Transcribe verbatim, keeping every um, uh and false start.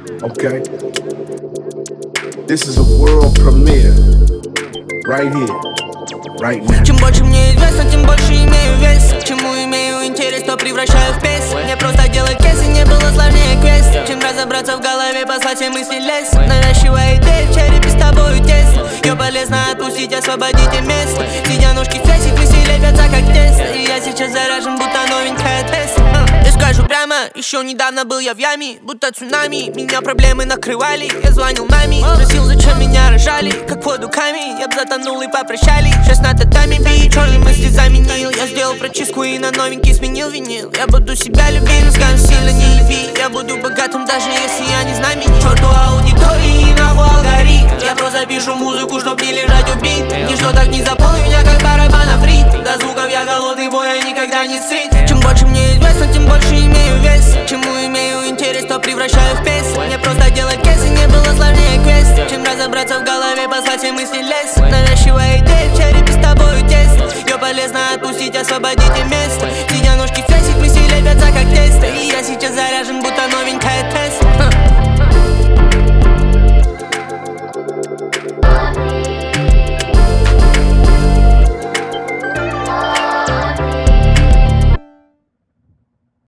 Okay? This is a world premiere. Right here, right now. Чем больше мне известно, тем больше имею вес. Чему имею интерес, то превращаю в пес. Мне просто делать кейсы не было сложнее квест. Чем разобраться в голове, послать все мысли лес. Навязчивая идея в черепе с тобою тесно. Ее полезно отпустить, освободите место. Сидя ножки в трясе, мысли лепятся как тесто. И я сейчас заряжен, будто новенькая Тесла. Я скажу прямо, еще недавно был я в яме, будто цунами, меня проблемы накрывали. Я звонил маме, спросил, зачем меня рожали. Как воду камень, я б затонул и попрощались. Сейчас на татами бей, черные мысли заменил. Я сделал прочистку и на новенький сменил винил. Я буду себя любить, но скажу сильно не люби. Я буду богатым, даже если я не знаменит. Черту аудитории и нахуй алгоритм. Я просто пишу музыку, чтоб не лежать убит. Ничто так не заполнит меня, как барабанов ритм. До звуков я голодный, боя никогда не сыт. Чем больше мне известно, тем больше имею вес. Чему имею интерес, то превращаю в пес. Мне просто делать кейсы не было сложнее квест. Чем разобраться в голове, послать все мысли лес. Навязчивая идея в черепе с тобою тесно. Ее полезно отпустить, освободите место.